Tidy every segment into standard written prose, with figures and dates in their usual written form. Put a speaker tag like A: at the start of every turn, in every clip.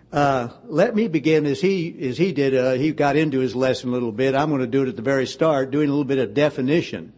A: Let me begin as he did. He got into his lesson a little bit. I'm going to do it at the very start, doing a little bit of definition.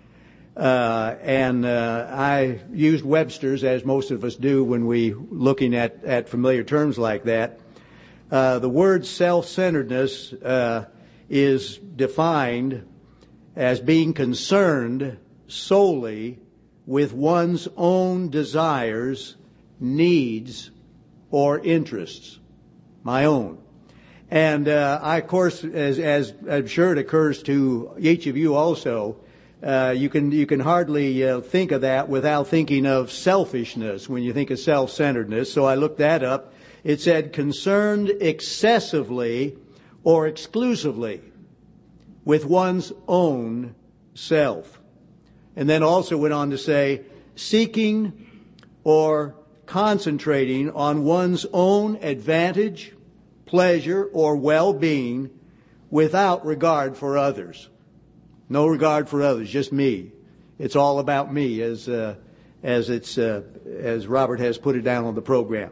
A: I used Webster's, as most of us do when we looking at familiar terms like that. The word self-centeredness is defined as being concerned solely with one's own desires, needs, or interests. My own. And I, of course, as I'm sure it occurs to each of you also, you can hardly think of that without thinking of selfishness when you think of self-centeredness. So I looked that up. It said concerned excessively or exclusively with one's own self. And then also went on to say seeking or concentrating on one's own advantage, pleasure, or well-being without regard for others. No regard for others, just me. It's all about me, as Robert has put it down on the program.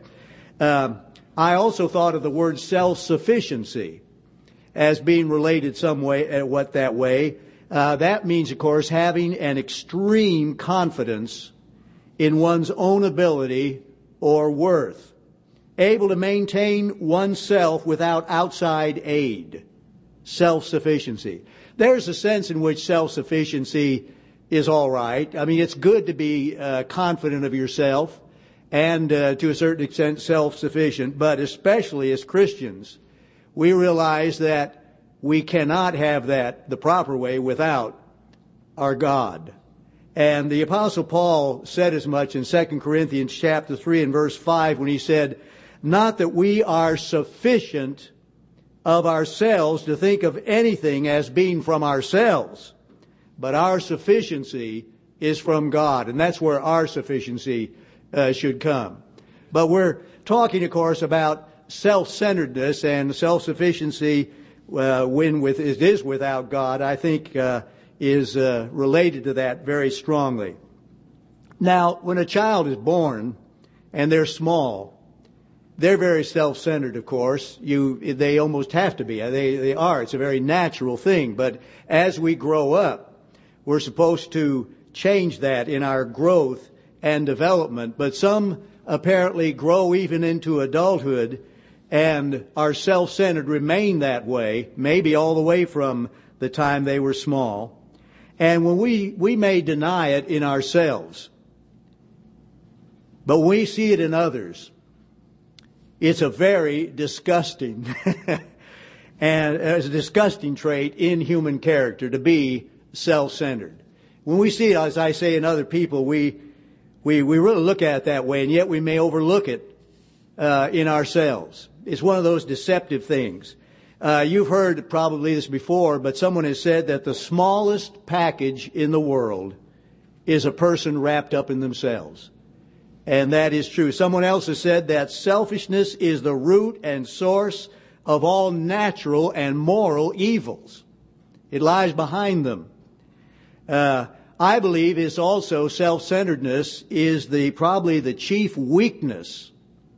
A: I also thought of the word self-sufficiency as being related some way, that way. That means, of course, having an extreme confidence in one's own ability or worth, able to maintain oneself without outside aid. Self-sufficiency. There's a sense in which self-sufficiency is all right. I mean, it's good to be confident of yourself and to a certain extent self-sufficient, but especially as Christians, we realize that we cannot have that the proper way without our God. And the Apostle Paul said as much in 2 Corinthians chapter 3 and verse 5 when he said, not that we are sufficient of ourselves to think of anything as being from ourselves, but our sufficiency is from God, and that's where our sufficiency should come. But we're talking, of course, about self-centeredness and self-sufficiency when it is without God, I think is related to that very strongly. Now, when a child is born and they're small, they're very self-centered, of course. They almost have to be. They are. It's a very natural thing. But as we grow up, we're supposed to change that in our growth and development. But some apparently grow even into adulthood and are self-centered, remain that way, maybe all the way from the time they were small. And when we may deny it in ourselves, but when we see it in others, it's a very disgusting and as a disgusting trait in human character to be self-centered. When we see it, as I say, in other people, we really look at it that way, and yet we may overlook it in ourselves. It's one of those deceptive things. You've heard probably this before, but someone has said that the smallest package in the world is a person wrapped up in themselves. And that is true. Someone else has said that selfishness is the root and source of all natural and moral evils. It lies behind them. I believe it's also self-centeredness is probably the chief weakness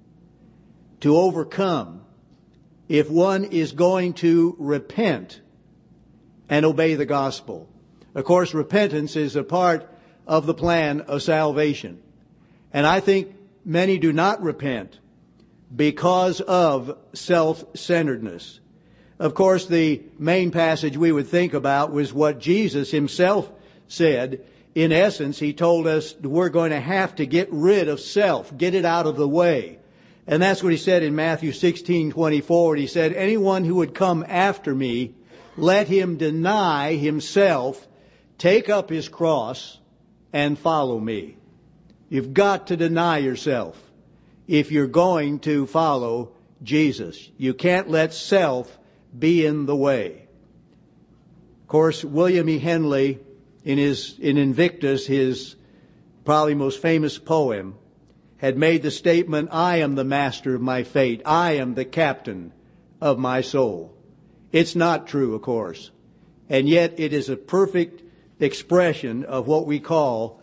A: to overcome if one is going to repent and obey the gospel. Of course, repentance is a part of the plan of salvation. And I think many do not repent because of self-centeredness. Of course, the main passage we would think about was what Jesus himself said. In essence, he told us we're going to have to get rid of self, get it out of the way. And that's what he said in Matthew 16:24. He said, anyone who would come after me, let him deny himself, take up his cross, and follow me. You've got to deny yourself if you're going to follow Jesus. You can't let self be in the way. Of course, William E. Henley, in Invictus, his probably most famous poem, had made the statement, I am the master of my fate. I am the captain of my soul. It's not true, of course. And yet it is a perfect expression of what we call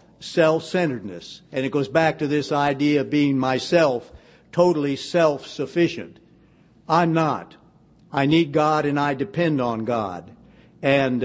A: self-centeredness. And it goes back to this idea of being myself, totally self-sufficient. I'm not. I need God and I depend on God. And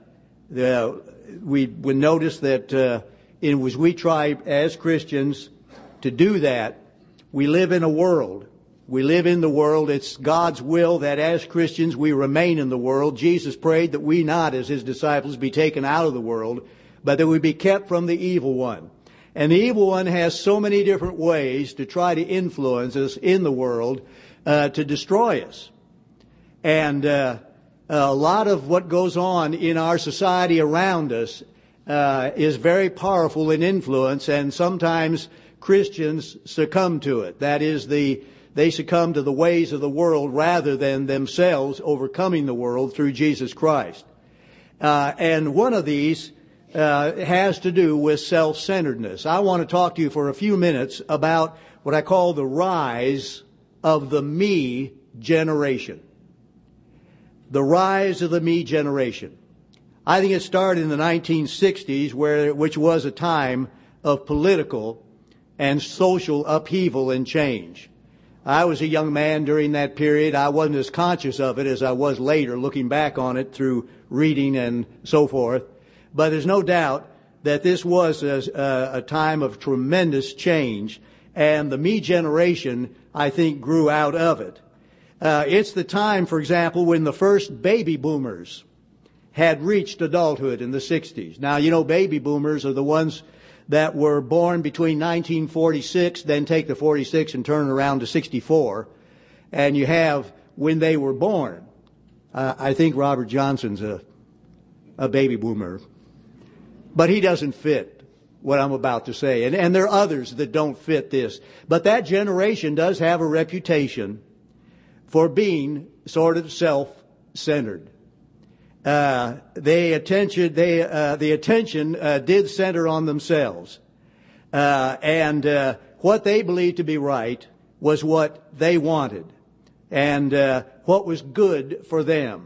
A: we would notice that as we try as Christians to do that, we live in a world. We live in the world. It's God's will that as Christians we remain in the world. Jesus prayed that we not, as His disciples, be taken out of the world, but that we be kept from the evil one. And the evil one has so many different ways to try to influence us in the world to destroy us. And a lot of what goes on in our society around us is very powerful in influence, and sometimes Christians succumb to it. That is, they succumb to the ways of the world rather than themselves overcoming the world through Jesus Christ. And one of these has to do with self-centeredness. I want to talk to you for a few minutes about what I call the rise of the me generation. The rise of the me generation. I think it started in the 1960s, which was a time of political and social upheaval and change. I was a young man during that period. I wasn't as conscious of it as I was later, looking back on it through reading and so forth. But there's no doubt that this was a time of tremendous change, and the me generation, I think, grew out of it. It's the time, for example, when the first baby boomers had reached adulthood in the 60s. Now, you know, baby boomers are the ones that were born between 1946, then take the 46 and turn around to 64. And you have when they were born. I think Robert Johnson's a baby boomer. But he doesn't fit what I'm about to say. And there are others that don't fit this. But that generation does have a reputation for being sort of self-centered. The attention did center on themselves. And what they believed to be right was what they wanted. And what was good for them.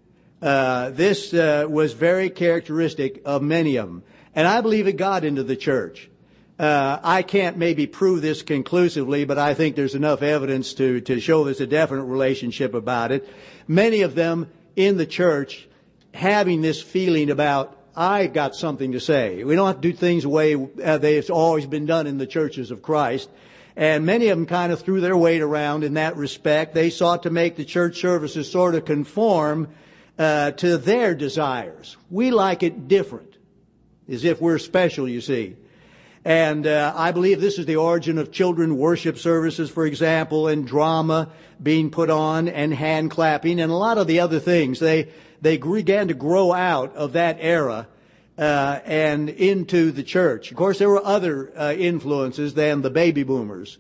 A: This was very characteristic of many of them. And I believe it got into the church. I can't maybe prove this conclusively, but I think there's enough evidence to show there's a definite relationship about it. Many of them in the church having this feeling about, I got something to say. We don't have to do things the way they've always been done in the churches of Christ. And many of them kind of threw their weight around in that respect. They sought to make the church services sort of conform to their desires. We like it different, as if we're special, you see. And I believe this is the origin of children worship services, for example, and drama being put on, and hand clapping, and a lot of the other things. They began to grow out of that era and into the church. Of course, there were other influences than the baby boomers.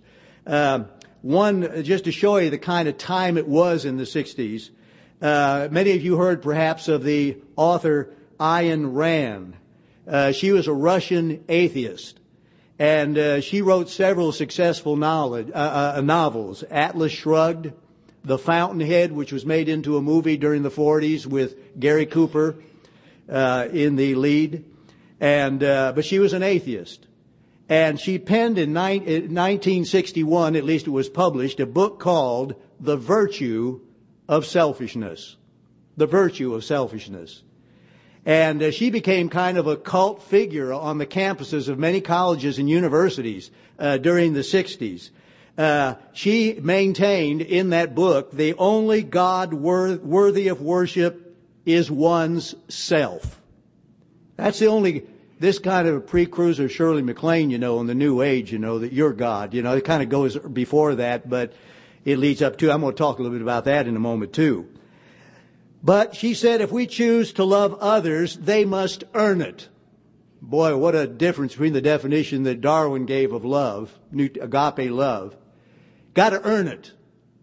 A: One, just to show you the kind of time it was in the 60s, many of you heard perhaps of the author Ayn Rand. She was a Russian atheist. And she wrote several successful novels. Atlas Shrugged, The Fountainhead, which was made into a movie during the 40s with Gary Cooper in the lead. But she was an atheist. And she penned in 1961, at least it was published, a book called The Virtue of Selfishness. The Virtue of Selfishness. And she became kind of a cult figure on the campuses of many colleges and universities during the 60s. She maintained in that book, the only God worthy of worship is one's self. That's the only, this kind of a pre-cruiser Shirley MacLaine, you know, in the New Age, you know, that you're God. You know, it kind of goes before that, but it leads up to, I'm going to talk a little bit about that in a moment too. But she said, if we choose to love others, they must earn it. Boy, what a difference between the definition that Darwin gave of love, agape love. Got to earn it.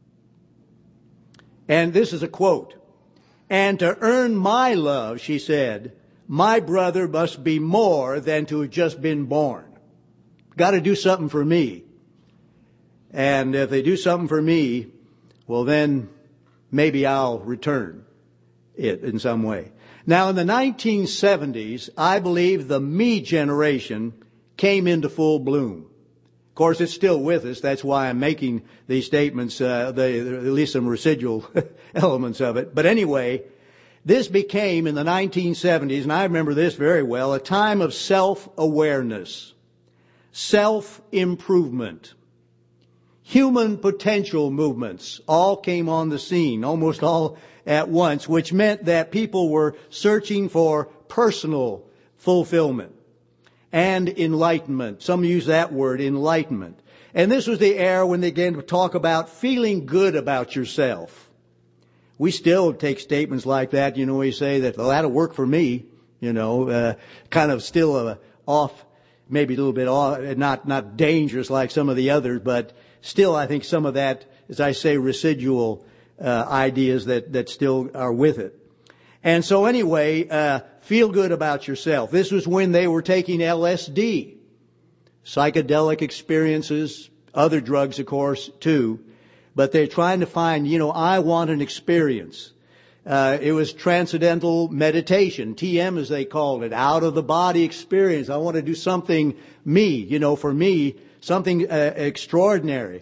A: And this is a quote. And to earn my love, she said, my brother must be more than to have just been born. Got to do something for me. And if they do something for me, well then maybe I'll return it in some way. Now in the 1970s, I believe the me generation came into full bloom. Of course, it's still with us. That's why I'm making these statements, at least some residual elements of it. But anyway, this became in the 1970s, and I remember this very well, a time of self-awareness, self-improvement. Human potential movements all came on the scene, almost all at once, which meant that people were searching for personal fulfillment and enlightenment. Some use that word, enlightenment. And this was the era when they began to talk about feeling good about yourself. We still take statements like that, we say that, well, that'll work for me, kind of still off, maybe a little bit off, not dangerous like some of the others, but still, I think some of that, as I say, residual ideas that still are with it. And so anyway, feel good about yourself. This was when they were taking LSD, psychedelic experiences, other drugs, of course, too. But they're trying to find, I want an experience. It was transcendental meditation, TM as they called it, out of the body experience. I want to do something for me, something extraordinary.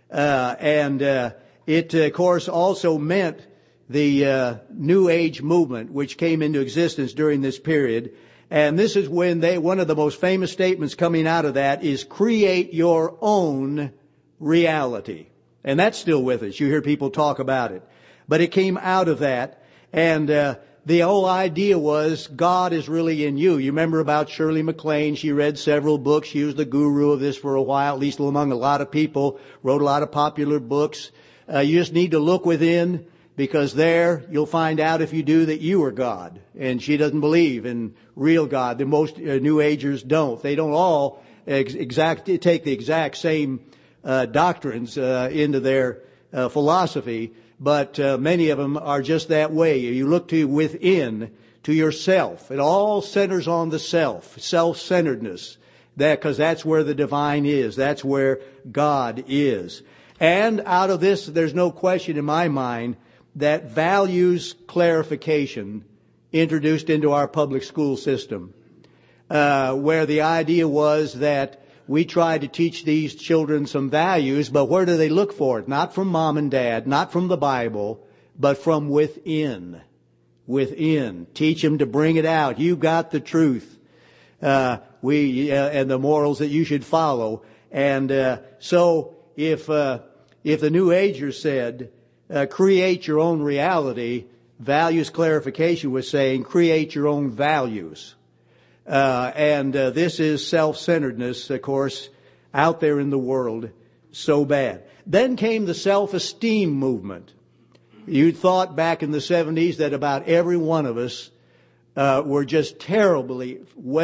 A: It, of course, also meant the New Age movement, which came into existence during this period. And this is when one of the most famous statements coming out of that is create your own reality. And that's still with us. You hear people talk about it. But it came out of that. And the whole idea was God is really in you. You remember about Shirley MacLaine. She read several books. She was the guru of this for a while, at least among a lot of people. Wrote a lot of popular books. You just need to look within, because there you'll find out, if you do, that you are God. And she doesn't believe in real God. The most New Agers don't. They don't all take the exact same doctrines into their philosophy, but many of them are just that way. You look to within, to yourself. It all centers on the self-centeredness. Because that's where the divine is. That's where God is. And out of this, there's no question in my mind that values clarification introduced into our public school system, where the idea was that we tried to teach these children some values, but where do they look for it? Not from mom and dad, not from the Bible, but from within. Within. Teach them to bring it out. You got the truth. And the morals that you should follow. And so if the New Agers said, create your own reality, values clarification was saying, create your own values. This is self-centeredness, of course, out there in the world, so bad. Then came the self-esteem movement. You'd thought back in the 70s that about every one of us were just terribly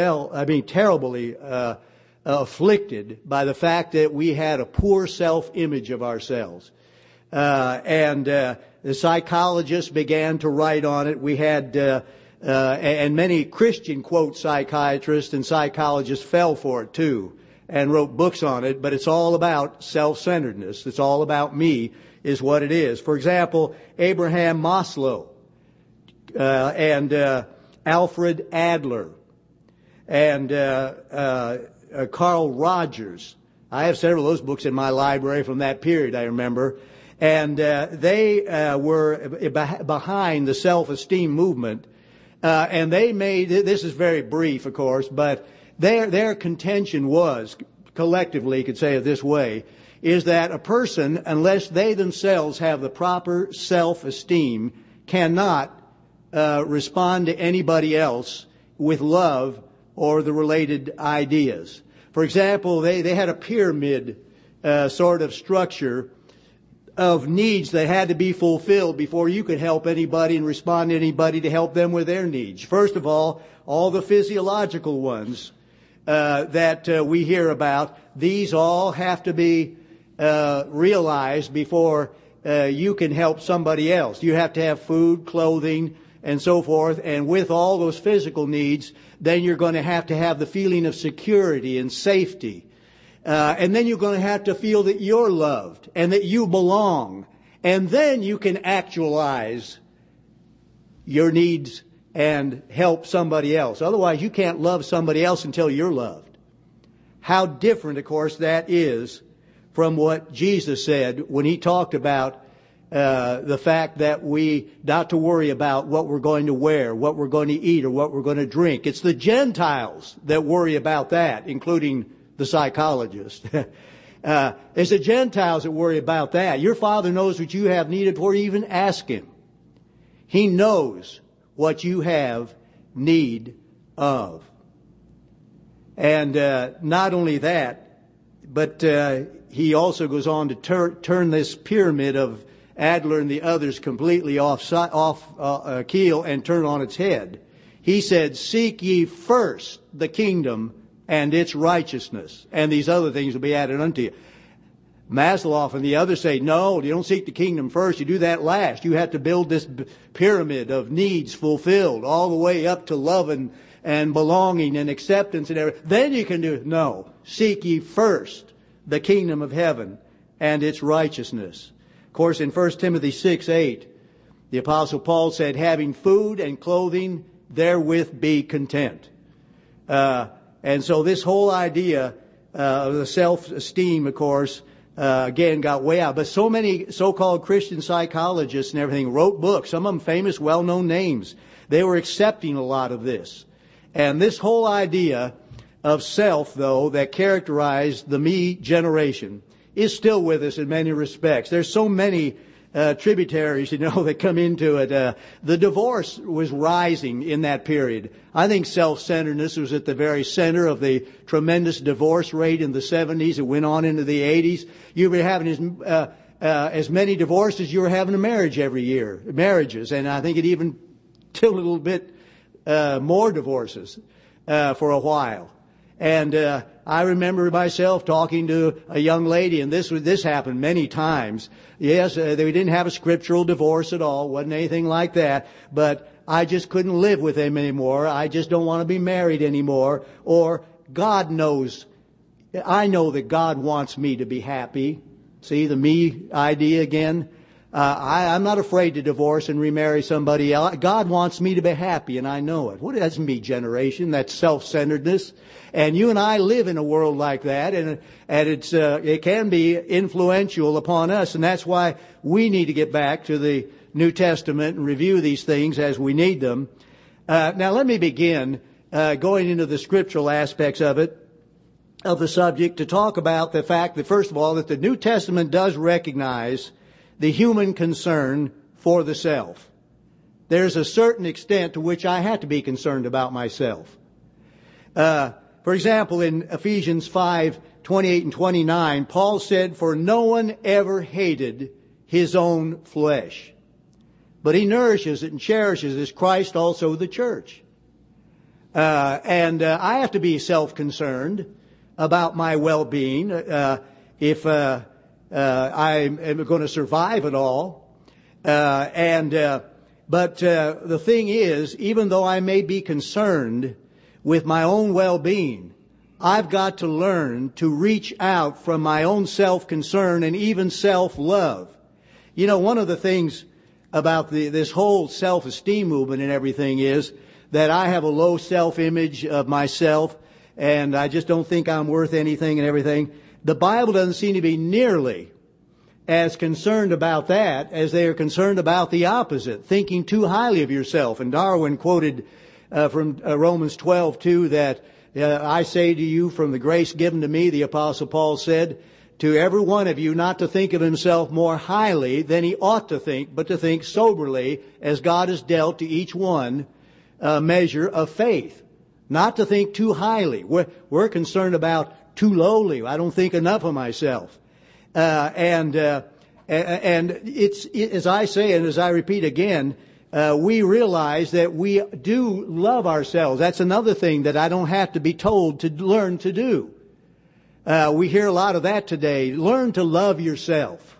A: afflicted by the fact that we had a poor self-image of ourselves. The psychologists began to write on it. We had, and many Christian, quote, psychiatrists and psychologists fell for it too and wrote books on it, but it's all about self-centeredness. It's all about me is what it is. For example, Abraham Maslow, and Alfred Adler, and Carl Rogers. I have several of those books in my library from that period, I remember. And they were behind the self-esteem movement. And they made, this is very brief, of course, but their contention was, collectively, you could say it this way, is that a person, unless they themselves have the proper self-esteem, cannot respond to anybody else with love or the related ideas. For example, they had a pyramid sort of structure of needs that had to be fulfilled before you could help anybody and respond to anybody to help them with their needs. First of all the physiological ones that we hear about, these all have to be realized before you can help somebody else. You have to have food, clothing, and so forth. And with all those physical needs, then you're going to have the feeling of security and safety. And then you're going to have to feel that you're loved and that you belong. And then you can actualize your needs and help somebody else. Otherwise, you can't love somebody else until you're loved. how different, of course, that is from what Jesus said when he talked about the fact that we not to worry about what we're going to wear, what we're going to eat, or what we're going to drink. It's the Gentiles that worry about that, including the psychologists. It's the Gentiles that worry about that. Your Father knows what you have need of before you even ask Him. He knows what you have need of. And not only that, but he also goes on to turn this pyramid of Adler and the others completely off keel and turn it on its head. He said, seek ye first the kingdom and its righteousness, and these other things will be added unto you. Maslow and the others say, no, you don't seek the kingdom first, you do that last. You have to build this pyramid of needs fulfilled all the way up to love and belonging and acceptance and everything. Then you can do it. No, seek ye first the kingdom of heaven and its righteousness. Of course, in 1 Timothy 6:8, the Apostle Paul said, having food and clothing, therewith be content. And so this whole idea of the self-esteem, of course, again, got way out. But so many so-called Christian psychologists and everything wrote books, some of them famous, well-known names. They were accepting a lot of this. And this whole idea of self, though, that characterized the me generation is still with us in many respects. There's so many tributaries, that come into it. The divorce was rising in that period. I think self-centeredness was at the very center of the tremendous divorce rate in the 70s. It went on into the 80s. You were having as many divorces as you were having a marriage every year, marriages. And I think it even took a little bit more divorces for a while. And I remember myself talking to a young lady, and this happened many times. Yes, they didn't have a scriptural divorce at all, wasn't anything like that, but I just couldn't live with him anymore. I just don't want to be married anymore. Or God knows, I know that God wants me to be happy. See the me idea again? I'm not afraid to divorce and remarry somebody else. God wants me to be happy, and I know it. What is me generation? That's self-centeredness. And you and I live in a world like that, and it can be influential upon us, and that's why we need to get back to the New Testament and review these things as we need them. Now let me begin going into the scriptural aspects of the subject, to talk about the fact that, first of all, that the New Testament does recognize the human concern for the self. There's a certain extent to which I have to be concerned about myself. For example, in Ephesians 5:28 and 29, Paul said, for no one ever hated his own flesh, but he nourishes it and cherishes as Christ also the church. And I have to be self-concerned about my well-being if I am going to survive at all. But the thing is, even though I may be concerned with my own well-being, I've got to learn to reach out from my own self-concern and even self-love. One of the things about this whole self-esteem movement and everything is that I have a low self-image of myself, and I just don't think I'm worth anything and everything. The Bible doesn't seem to be nearly as concerned about that as they are concerned about the opposite, thinking too highly of yourself. And Darwin quoted from Romans 12:2 that I say to you, from the grace given to me, the Apostle Paul said, to every one of you not to think of himself more highly than he ought to think, but to think soberly, as God has dealt to each one a measure of faith. Not to think too highly. We're concerned about too lowly. I don't think enough of myself. And it's, as I say and as I repeat again, we realize that we do love ourselves. That's another thing that I don't have to be told to learn to do. We hear a lot of that today. Learn to love yourself.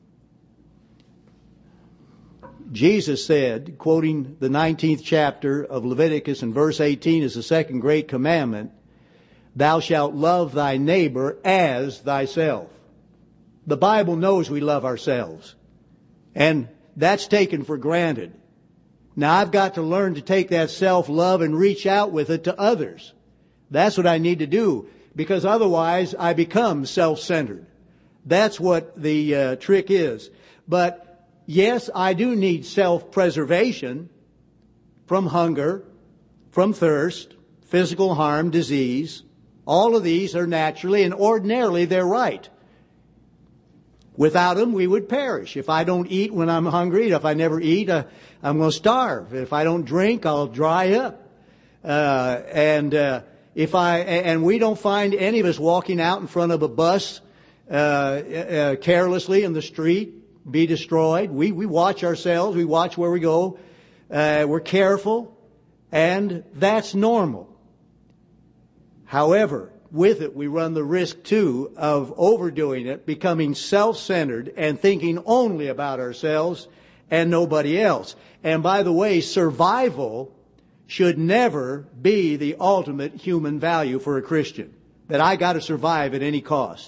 A: Jesus said, quoting the 19th chapter of Leviticus in verse 18 as the second great commandment, thou shalt love thy neighbor as thyself. The Bible knows we love ourselves. And that's taken for granted. Now I've got to learn to take that self-love and reach out with it to others. That's what I need to do. because otherwise I become self-centered. That's what the trick is. But yes, I do need self-preservation from hunger, from thirst, physical harm, disease. All of these are naturally and ordinarily they're right. Without them, we would perish. If I don't eat when I'm hungry, if I never eat, I'm going to starve. If I don't drink, I'll dry up. And we don't find any of us walking out in front of a bus carelessly in the street, be destroyed. We watch ourselves. We watch where we go. We're careful, and that's normal. However, with it, we run the risk, too, of overdoing it, becoming self-centered and thinking only about ourselves and nobody else. And by the way, survival should never be the ultimate human value for a Christian, that I got to survive at any cost.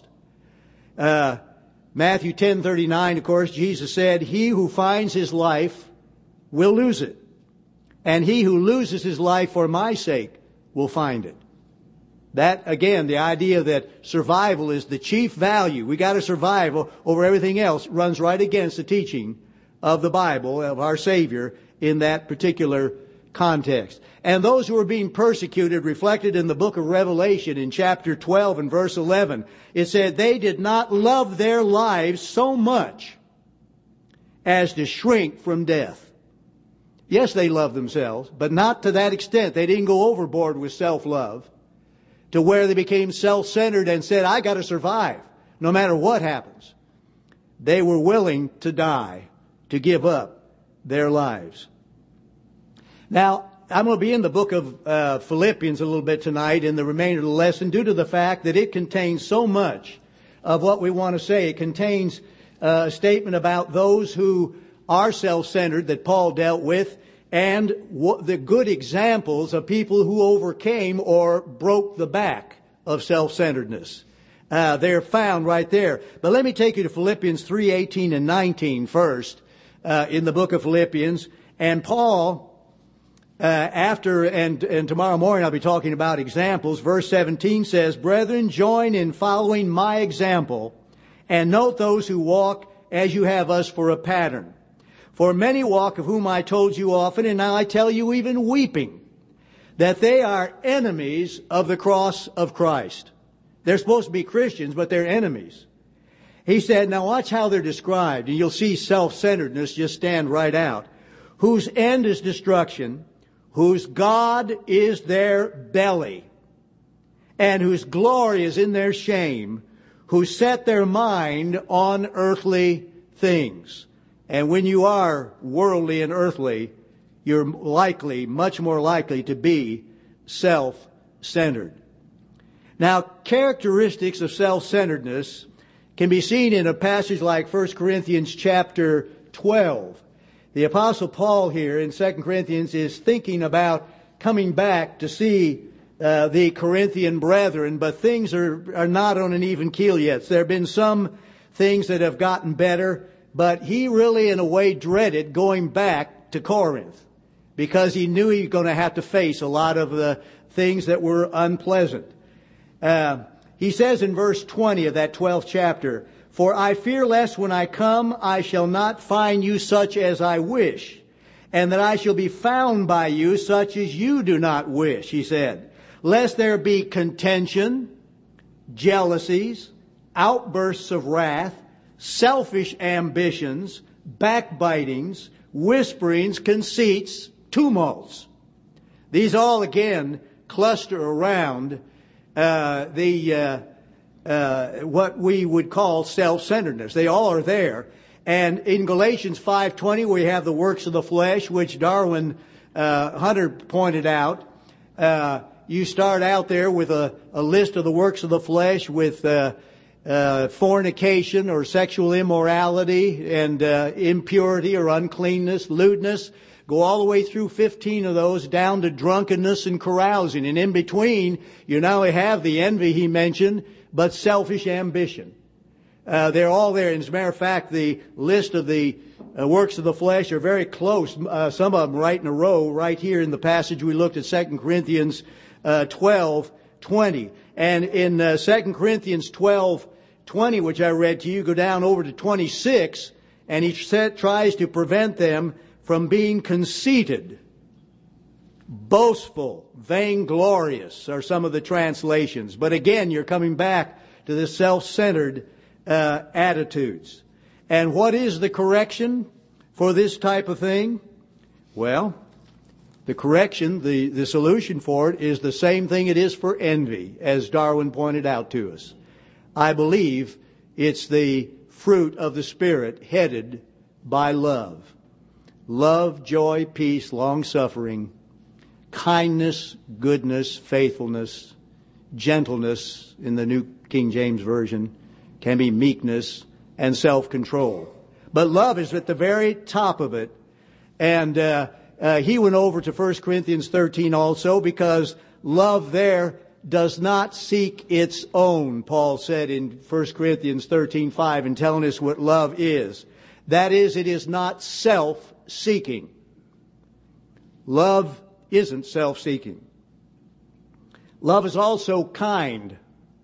A: Matthew 10:39, of course, Jesus said, "He who finds his life will lose it, and he who loses his life for my sake will find it." That, again, the idea that survival is the chief value, we got to survive over everything else, runs right against the teaching of the Bible, of our Savior, in that particular context. And those who are being persecuted, reflected in the book of Revelation in chapter 12 and verse 11, it said, "They did not love their lives so much as to shrink from death." Yes, they loved themselves, but not to that extent. They didn't go overboard with self-love to where they became self-centered and said, "I got to survive no matter what happens." They were willing to die, to give up their lives. Now, I'm going to be in the book of Philippians a little bit tonight in the remainder of the lesson, due to the fact that it contains so much of what we want to say. It contains a statement about those who are self-centered that Paul dealt with, and the good examples of people who overcame or broke the back of self-centeredness. They're found right there. But let me take you to Philippians 3:18 and 19 first, in the book of Philippians. And Paul, and tomorrow morning I'll be talking about examples. Verse 17 says, "Brethren, join in following my example, and note those who walk as you have us for a pattern. For many walk, of whom I told you often, and now I tell you even weeping, that they are enemies of the cross of Christ." They're supposed to be Christians, but they're enemies. He said, now watch how they're described, and you'll see self-centeredness just stand right out. "Whose end is destruction, whose God is their belly, and whose glory is in their shame, who set their mind on earthly things." And when you are worldly and earthly, you're much more likely to be self-centered. Now, characteristics of self-centeredness can be seen in a passage like 1 Corinthians chapter 12. The Apostle Paul here in 2 Corinthians is thinking about coming back to see the Corinthian brethren, but things are not on an even keel yet. There have been some things that have gotten better, but he really, in a way, dreaded going back to Corinth because he knew he was going to have to face a lot of the things that were unpleasant. He says in verse 20 of that 12th chapter, "For I fear lest when I come I shall not find you such as I wish, and that I shall be found by you such as you do not wish," he said, "lest there be contention, jealousies, outbursts of wrath, selfish ambitions, backbitings, whisperings, conceits, tumults." These all again cluster around what we would call self-centeredness. They all are there. And in Galatians 5:20, we have the works of the flesh, which Darwin Hunter pointed out. You start out there with a list of the works of the flesh with fornication or sexual immorality and impurity or uncleanness, lewdness. Go all the way through 15 of those down to drunkenness and carousing. And in between, you not only have the envy he mentioned, but selfish ambition. They're all there. And as a matter of fact, the list of the works of the flesh are very close. Some of them right in a row, right here in the passage we looked at, 2 Corinthians 12:20. And in 2 Corinthians 12:20, which I read to you, go down over to 26, and he tries to prevent them from being conceited, boastful, vainglorious are some of the translations. But again, you're coming back to the self-centered attitudes. And what is the correction for this type of thing? Well, the correction, the solution for it is the same thing it is for envy, as Darwin pointed out to us. I believe it's the fruit of the Spirit headed by love. Love, joy, peace, long-suffering, kindness, goodness, faithfulness, gentleness in the New King James Version, can be meekness and self-control. But love is at the very top of it. And he went over to 1 Corinthians 13 also, because love there does not seek its own, Paul said in 1 Corinthians 13:5, and telling us what love is. That is, it is not self-seeking. Love isn't self-seeking. Love is also kind,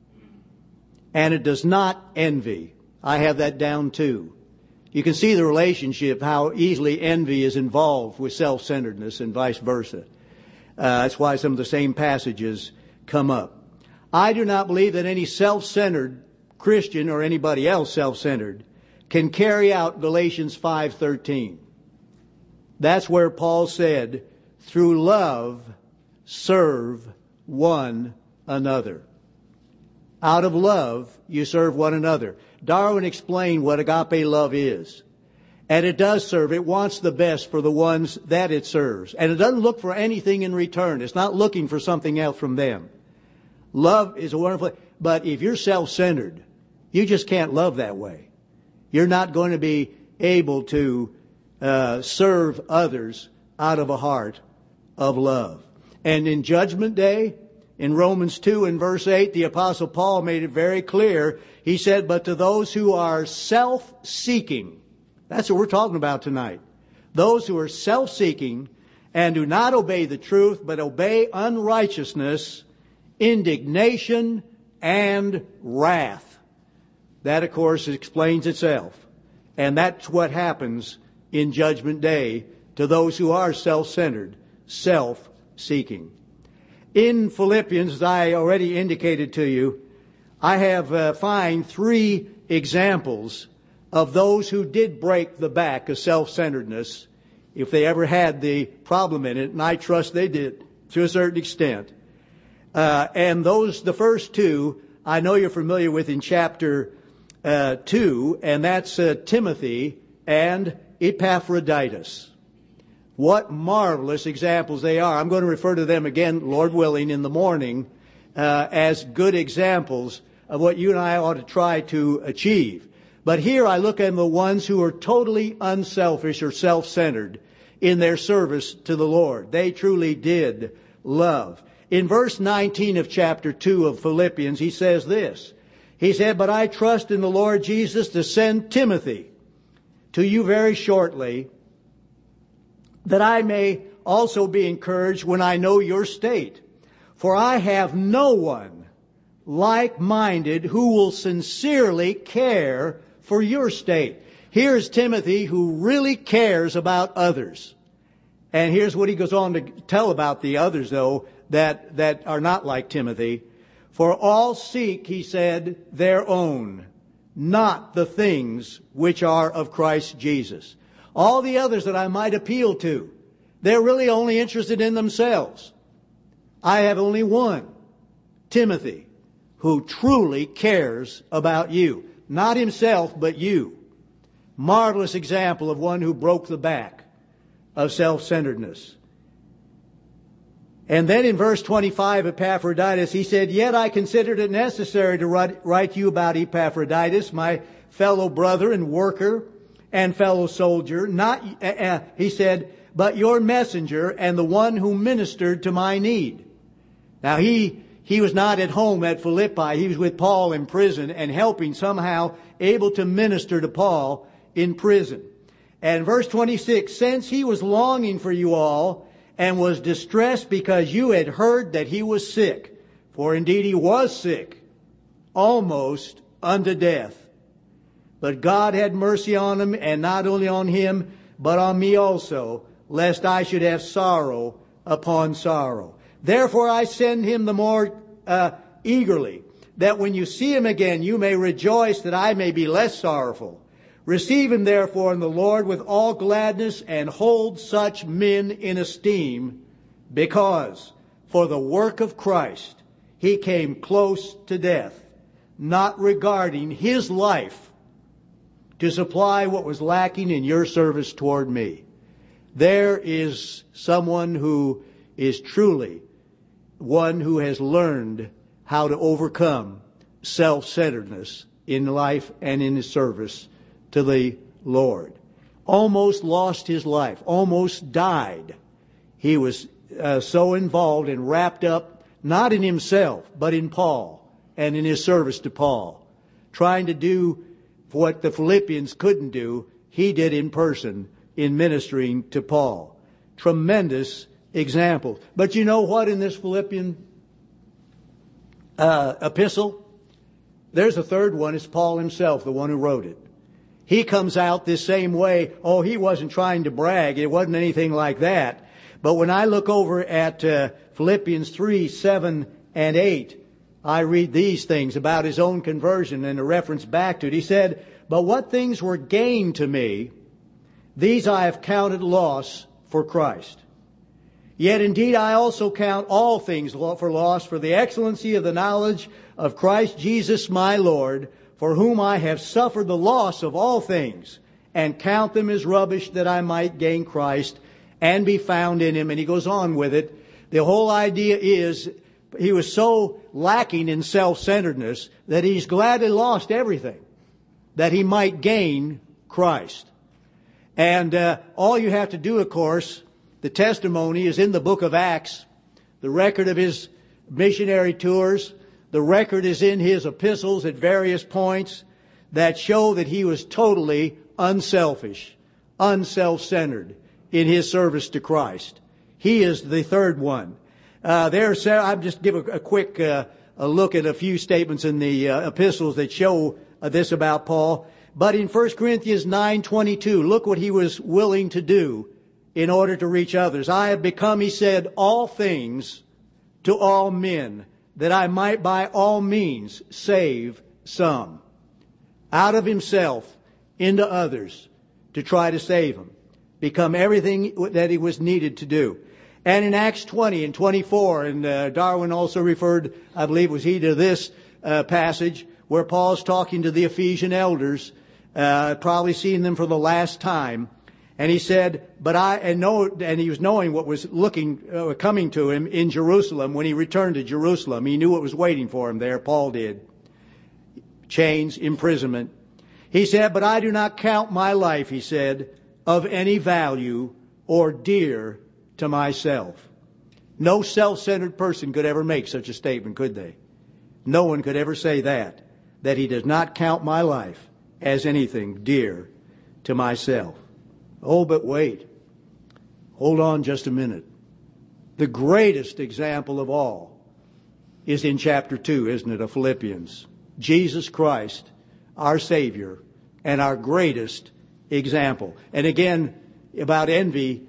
A: and it does not envy. I have that down too. You can see the relationship, how easily envy is involved with self-centeredness and vice versa. That's why some of the same passages come up. I do not believe that any self-centered Christian or anybody else self-centered can carry out Galatians 5:13. That's where Paul said, through love, serve one another. Out of love, you serve one another. Darwin explained what agape love is. And it does serve. It wants the best for the ones that it serves. And it doesn't look for anything in return. It's not looking for something else from them. Love is a wonderful, but if you're self-centered, you just can't love that way. You're not going to be able to serve others out of a heart of love. And in Judgment Day, in Romans 2 and verse 8, the Apostle Paul made it very clear. He said, but to those who are self-seeking, that's what we're talking about tonight. Those who are self-seeking and do not obey the truth, but obey unrighteousness, indignation, and wrath. That, of course, explains itself. And that's what happens in Judgment Day to those who are self-centered, self-seeking. In Philippians, as I already indicated to you, I have find 3 examples of those who did break the back of self-centeredness, if they ever had the problem in it, and I trust they did to a certain extent. And those, the first 2, I know you're familiar with in chapter 2, and that's Timothy and Epaphroditus. What marvelous examples they are. I'm going to refer to them again, Lord willing, in the morning as good examples of what you and I ought to try to achieve. But here I look at the ones who are totally unselfish or self-centered in their service to the Lord. They truly did love. In verse 19 of chapter 2 of Philippians, he says this. He said, but I trust in the Lord Jesus to send Timothy to you very shortly, that I may also be encouraged when I know your state. For I have no one like-minded who will sincerely care for your state. Here's Timothy who really cares about others. And here's what he goes on to tell about the others, though, that are not like Timothy. For all seek, he said, their own, not the things which are of Christ Jesus. All the others that I might appeal to, they're really only interested in themselves. I have only one, Timothy, who truly cares about you. Not himself, but you. Marvelous example of one who broke the back of self-centeredness. And then in verse 25, Epaphroditus, he said, yet I considered it necessary to write to you about Epaphroditus, my fellow brother and worker and fellow soldier. He said, but your messenger and the one who ministered to my need. Now he was not at home at Philippi. He was with Paul in prison and helping somehow, able to minister to Paul in prison. And verse 26, since he was longing for you all and was distressed because you had heard that he was sick. For indeed he was sick, almost unto death. But God had mercy on him, and not only on him, but on me also, lest I should have sorrow upon sorrow. Therefore I send him the more eagerly, that when you see him again, you may rejoice that I may be less sorrowful. Receive him therefore in the Lord with all gladness, and hold such men in esteem, because for the work of Christ he came close to death, not regarding his life to supply what was lacking in your service toward me. There is someone who is truly one who has learned how to overcome self-centeredness in life and in his service to the Lord. Almost lost his life, almost died. He was so involved and wrapped up, not in himself, but in Paul and in his service to Paul. Trying to do what the Philippians couldn't do, he did in person in ministering to Paul. Tremendous example. But you know what, in this Philippian epistle, there's a third one. It's Paul himself, the one who wrote it. He comes out this same way. Oh, he wasn't trying to brag. It wasn't anything like that. But when I look over at Philippians 3, 7, and 8, I read these things about his own conversion and a reference back to it. He said, but what things were gain to me, these I have counted loss for Christ. Yet indeed I also count all things for loss for the excellency of the knowledge of Christ Jesus my Lord, for whom I have suffered the loss of all things, and count them as rubbish, that I might gain Christ and be found in him. And he goes on with it. The whole idea is he was so lacking in self-centeredness that he's glad he lost everything, that he might gain Christ. And all you have to do, of course, the testimony is in the book of Acts, the record of his missionary tours. The record is in his epistles at various points that show that he was totally unselfish, unself-centered in his service to Christ. He is the third one. I'll just give a quick a look at a few statements in the epistles that show this about Paul. But in 1 Corinthians 9:22, look what he was willing to do in order to reach others. I have become, he said, all things to all men, that I might by all means save some. Out of himself into others to try to save them. Become everything that he was needed to do. And in Acts 20 and 24, and Darwin also referred, I believe was he, to this passage where Paul's talking to the Ephesian elders, probably seeing them for the last time. And he said, and he was knowing what was coming to him in Jerusalem when he returned to Jerusalem. He knew what was waiting for him there. Paul did. Chains, imprisonment. He said, but I do not count my life, he said, of any value or dear to myself. No self-centered person could ever make such a statement, could they? No one could ever say that he does not count my life as anything dear to myself. Oh, but wait. Hold on just a minute. The greatest example of all is in chapter 2, isn't it, of Philippians? Jesus Christ, our Savior, and our greatest example. And again, about envy,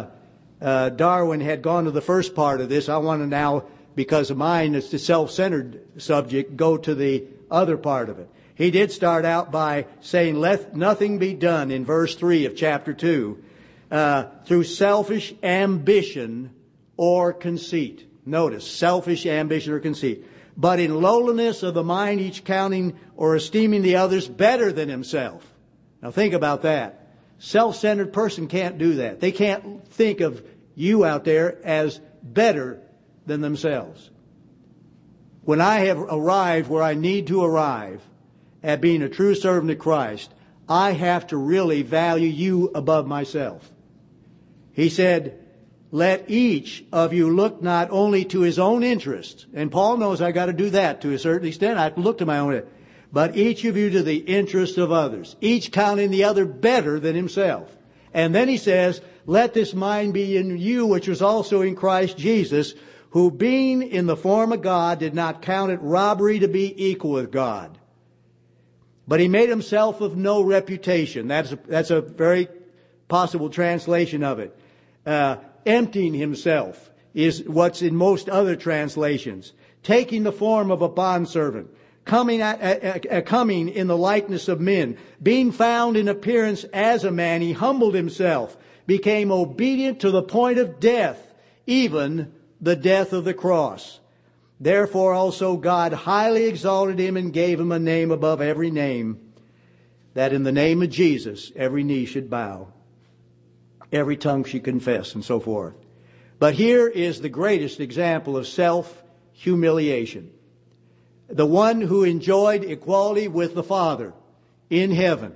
A: Darwin had gone to the first part of this. I want to now, because of mine, it's the self-centered subject, go to the other part of it. He did start out by saying, let nothing be done in verse 3 of chapter 2 through selfish ambition or conceit. Notice, selfish ambition or conceit. But in lowliness of the mind, each counting or esteeming the others better than himself. Now think about that. Self-centered person can't do that. They can't think of you out there as better than themselves. When I have arrived where I need to arrive at being a true servant of Christ, I have to really value you above myself. He said, let each of you look not only to his own interests, and Paul knows I got to do that to a certain extent. I have to look to my own, but each of you to the interest of others, each counting the other better than himself. And then he says, let this mind be in you, which was also in Christ Jesus, who being in the form of God did not count it robbery to be equal with God. But he made himself of no reputation. That's a very possible translation of it. Emptying himself is what's in most other translations. Taking the form of a bondservant. Coming in the likeness of men. Being found in appearance as a man, he humbled himself. Became obedient to the point of death, even the death of the cross. Therefore also God highly exalted him and gave him a name above every name, that in the name of Jesus every knee should bow, every tongue should confess, and so forth. But here is the greatest example of self-humiliation. The one who enjoyed equality with the Father in heaven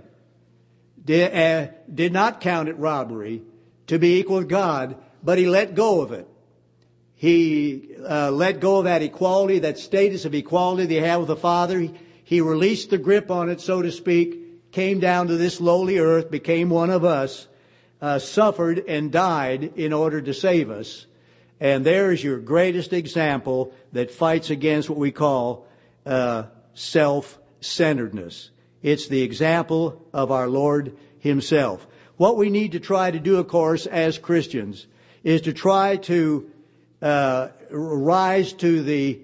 A: did not count it robbery to be equal with God, but he let go of it. He let go of that equality, that status of equality that he had with the Father. He released the grip on it, so to speak, came down to this lowly earth, became one of us, suffered and died in order to save us. And there is your greatest example that fights against what we call self-centeredness. It's the example of our Lord himself. What we need to try to do, of course, as Christians, is to try to rise to the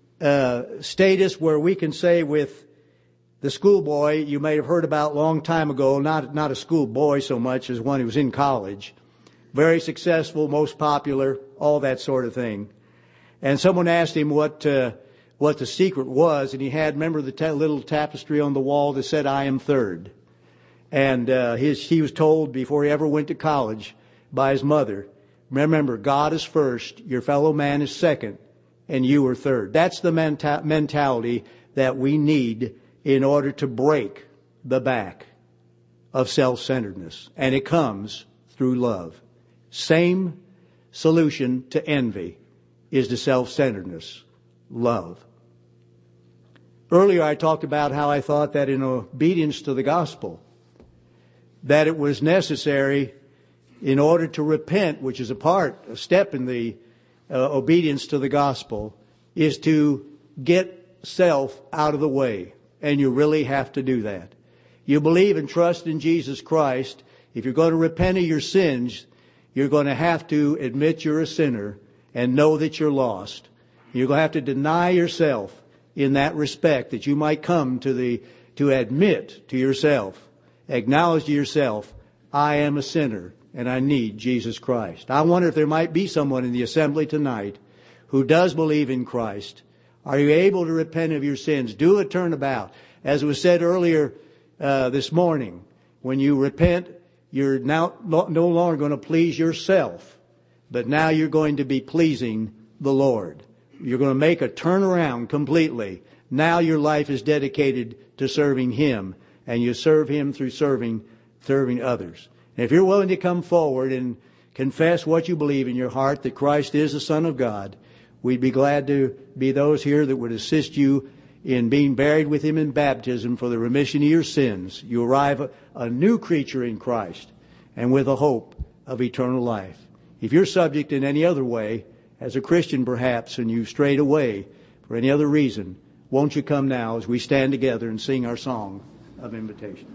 A: status where we can say with the schoolboy you may have heard about a long time ago, not a schoolboy so much as one who was in college, very successful, most popular, all that sort of thing. And someone asked him what the secret was, and he had, remember the little tapestry on the wall that said, "I am third." And he was told before he ever went to college by his mother, remember, God is first, your fellow man is second, and you are third. That's the mentality that we need in order to break the back of self-centeredness. And it comes through love. Same solution to envy is to self-centeredness. Love. Earlier I talked about how I thought that in obedience to the gospel, that it was necessary in order to repent, which is a step in the obedience to the gospel, is to get self out of the way. And you really have to do that. You believe and trust in Jesus Christ. If you're going to repent of your sins, you're going to have to admit you're a sinner and know that you're lost. You're going to have to deny yourself in that respect, that you might come to admit to yourself, acknowledge to yourself, I am a sinner and I need Jesus Christ. I wonder if there might be someone in the assembly tonight who does believe in Christ. Are you able to repent of your sins? Do a turnabout. As was said earlier this morning, when you repent, you're now no longer going to please yourself, but now you're going to be pleasing the Lord. You're going to make a turnaround completely. Now your life is dedicated to serving Him, and you serve Him through serving others. And if you're willing to come forward and confess what you believe in your heart, that Christ is the Son of God, we'd be glad to be those here that would assist you in being buried with Him in baptism for the remission of your sins. You arrive a new creature in Christ and with a hope of eternal life. If you're subject in any other way, as a Christian perhaps, and you've strayed away for any other reason, won't you come now as we stand together and sing our song of invitation?